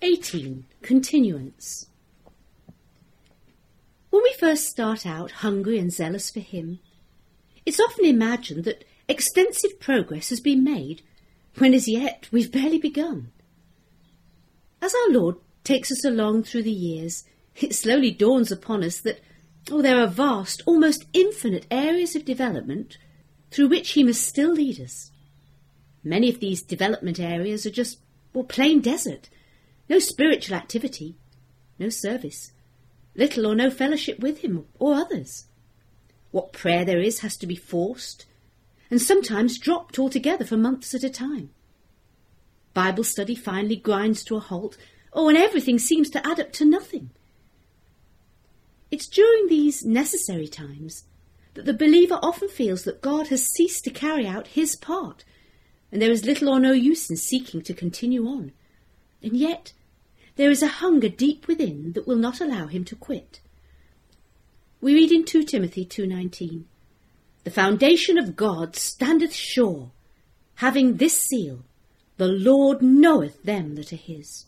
18. Continuance. When we first start out hungry and zealous for him, it's often imagined that extensive progress has been made, when as yet we've barely begun. As our Lord takes us along through the years, it slowly dawns upon us that there are vast, almost infinite areas of development through which he must still lead us. Many of these development areas are just, plain desert. No spiritual activity, no service, little or no fellowship with him or others. What prayer there is has to be forced, and sometimes dropped altogether for months at a time. Bible study finally grinds to a halt, and everything seems to add up to nothing. It's during these necessary times that the believer often feels that God has ceased to carry out his part, and there is little or no use in seeking to continue on. And yet there is a hunger deep within that will not allow him to quit. We read in 2 Timothy 2:19, "The foundation of God standeth sure, having this seal, the Lord knoweth them that are his."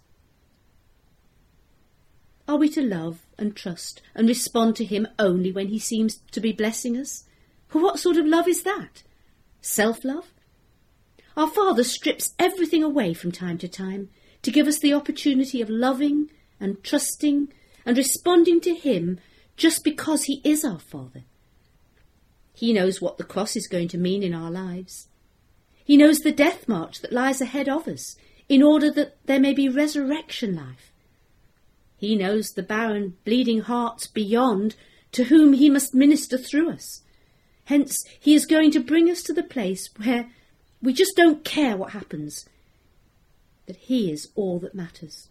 Are we to love and trust and respond to him only when he seems to be blessing us? What sort of love is that? Self-love? Our Father strips everything away from time to time to give us the opportunity of loving and trusting and responding to him just because he is our Father. He knows what the cross is going to mean in our lives. He knows the death march that lies ahead of us in order that there may be resurrection life. He knows the barren, bleeding hearts beyond to whom he must minister through us. Hence, he is going to bring us to the place where we just don't care what happens, that he is all that matters.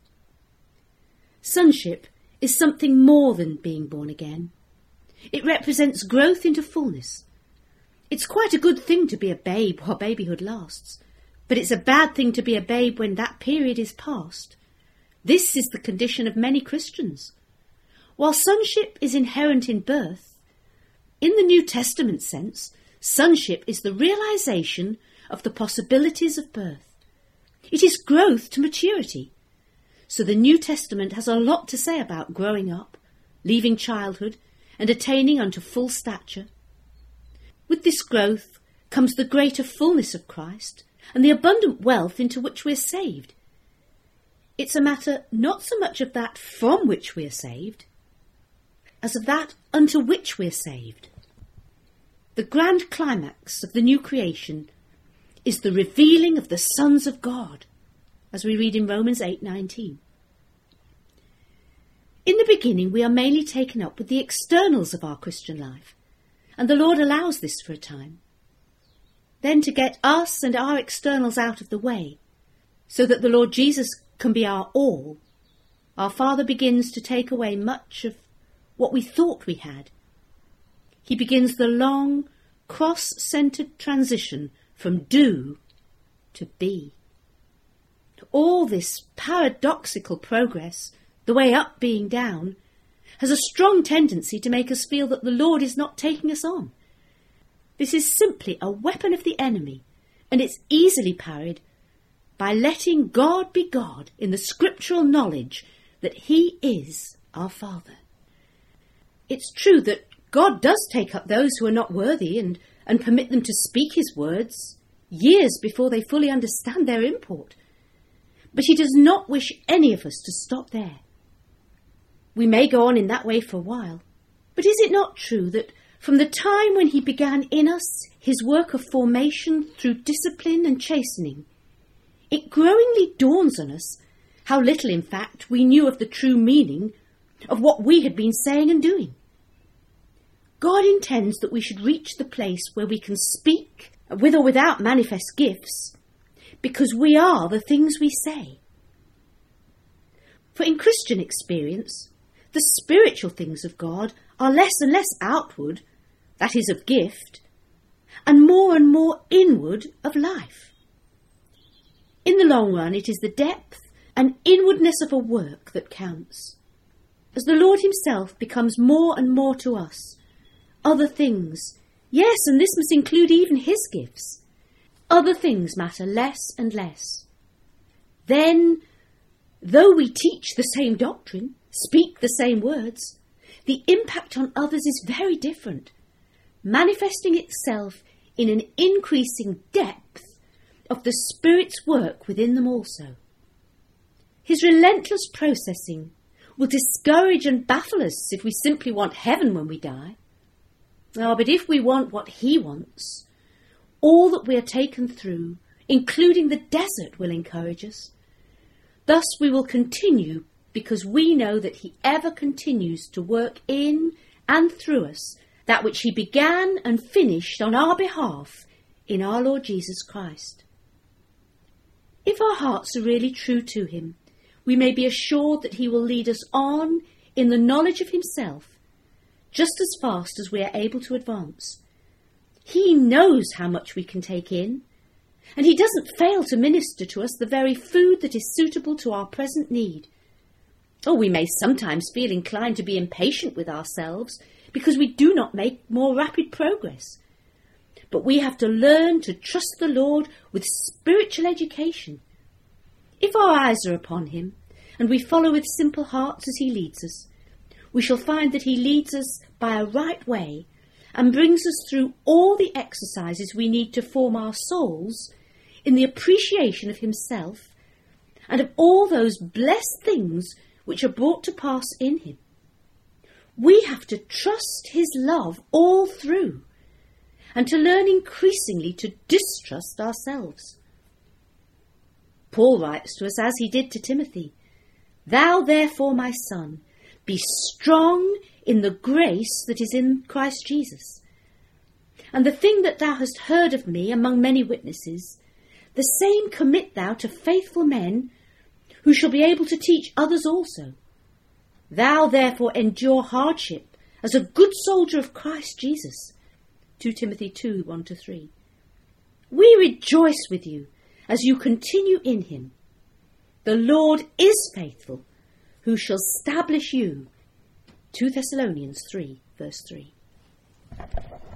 Sonship is something more than being born again. It represents growth into fullness. It's quite a good thing to be a babe while babyhood lasts, but it's a bad thing to be a babe when that period is past. This is the condition of many Christians. While sonship is inherent in birth, in the New Testament sense, sonship is the realization of the possibilities of birth. It is growth to maturity. So the New Testament has a lot to say about growing up, leaving childhood, and attaining unto full stature. With this growth comes the greater fullness of Christ and the abundant wealth into which we are saved. It's a matter not so much of that from which we are saved, as of that unto which we are saved. The grand climax of the new creation is the revealing of the sons of God, as we read in Romans 8:19. In the beginning, we are mainly taken up with the externals of our Christian life, and the Lord allows this for a time. Then, to get us and our externals out of the way, so that the Lord Jesus can be our all, our Father begins to take away much of what we thought we had. He begins the long, cross-centred transition from do to be. All this paradoxical progress, the way up being down, has a strong tendency to make us feel that the Lord is not taking us on. This is simply a weapon of the enemy, and it's easily parried by letting God be God in the scriptural knowledge that he is our Father. It's true that God does take up those who are not worthy and permit them to speak his words years before they fully understand their import. But he does not wish any of us to stop there. We may go on in that way for a while, but is it not true that from the time when he began in us his work of formation through discipline and chastening, it growingly dawns on us how little, in fact, we knew of the true meaning of what we had been saying and doing? God intends that we should reach the place where we can speak, with or without manifest gifts, because we are the things we say. For in Christian experience, the spiritual things of God are less and less outward, that is, of gift, and more inward of life. In the long run, it is the depth and inwardness of a work that counts. As the Lord himself becomes more and more to us, other things, yes, and this must include even his gifts, other things matter less and less. Then Though we teach the same doctrine, speak the same words, the impact on others is very different, manifesting itself in an increasing depth of the Spirit's work within them also. His relentless processing will discourage and baffle us if we simply want heaven when we die. But if we want what he wants, all that we are taken through, including the desert, will encourage us. Thus we will continue, because we know that he ever continues to work in and through us that which he began and finished on our behalf in our Lord Jesus Christ. If our hearts are really true to him, we may be assured that he will lead us on in the knowledge of himself just as fast as we are able to advance. He knows how much we can take in, and he doesn't fail to minister to us the very food that is suitable to our present need. We may sometimes feel inclined to be impatient with ourselves because we do not make more rapid progress. But we have to learn to trust the Lord with spiritual education. If our eyes are upon him, and we follow with simple hearts as he leads us, we shall find that he leads us by a right way and brings us through all the exercises we need to form our souls in the appreciation of himself and of all those blessed things which are brought to pass in him. We have to trust his love all through and to learn increasingly to distrust ourselves. Paul writes to us as he did to Timothy, "Thou therefore, my son, be strong in the grace that is in Christ Jesus. And the thing that thou hast heard of me among many witnesses, the same commit thou to faithful men, who shall be able to teach others also. Thou therefore endure hardship as a good soldier of Christ Jesus." 2 Timothy 2, 1-3. We rejoice with you as you continue in him. The Lord is faithful, who shall establish you. 2 Thessalonians 3, verse 3.